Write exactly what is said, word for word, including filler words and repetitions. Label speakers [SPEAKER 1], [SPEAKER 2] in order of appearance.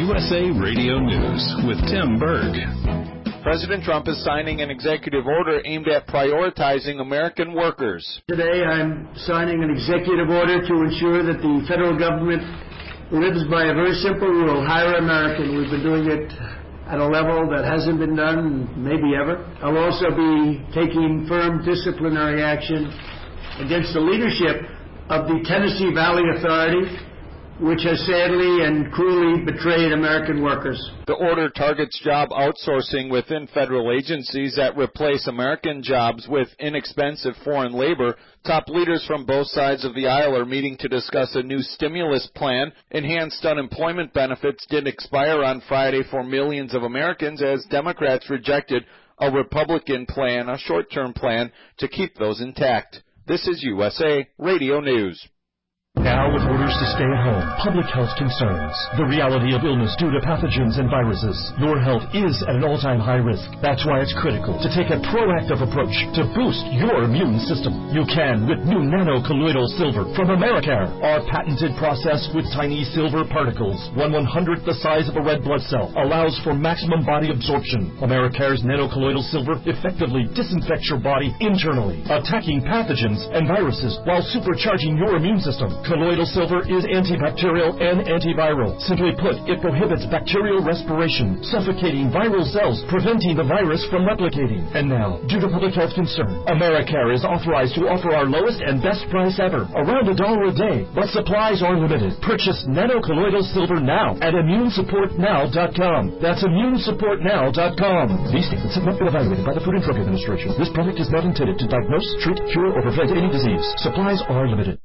[SPEAKER 1] U S A Radio News with Tim Berg.
[SPEAKER 2] President Trump is signing an executive order aimed at prioritizing American workers.
[SPEAKER 3] Today I'm signing an executive order to ensure that the federal government lives by a very simple rule: hire American. We've been doing it at a level that hasn't been done maybe ever. I'll also be taking firm disciplinary action against the leadership of the Tennessee Valley Authority, which has sadly and cruelly betrayed American workers.
[SPEAKER 2] The order targets job outsourcing within federal agencies that replace American jobs with inexpensive foreign labor. Top leaders from both sides of the aisle are meeting to discuss a new stimulus plan. Enhanced unemployment benefits did expire on Friday for millions of Americans as Democrats rejected a Republican plan, a short-term plan, to keep those intact. This is U S A Radio News.
[SPEAKER 4] Now, with orders to stay at home, public health concerns, the reality of illness due to pathogens and viruses, your health is at an all-time high risk. That's why it's critical to take a proactive approach to boost your immune system. You can with new nano-colloidal silver from Americare. Our patented process with tiny silver particles, one one-hundredth the size of a red blood cell, allows for maximum body absorption. Americare's nano-colloidal silver effectively disinfects your body internally, attacking pathogens and viruses while supercharging your immune system. Colloidal silver is antibacterial and antiviral. Simply put, it prohibits bacterial respiration, suffocating viral cells, preventing the virus from replicating. And now, due to public health concern, Americare is authorized to offer our lowest and best price ever, around a dollar a day, but supplies are limited. Purchase nano-colloidal silver now at immune support now dot com. That's immune support now dot com. These statements have not been evaluated by the Food and Drug Administration. This product is not intended to diagnose, treat, cure, or prevent any disease. Supplies are limited.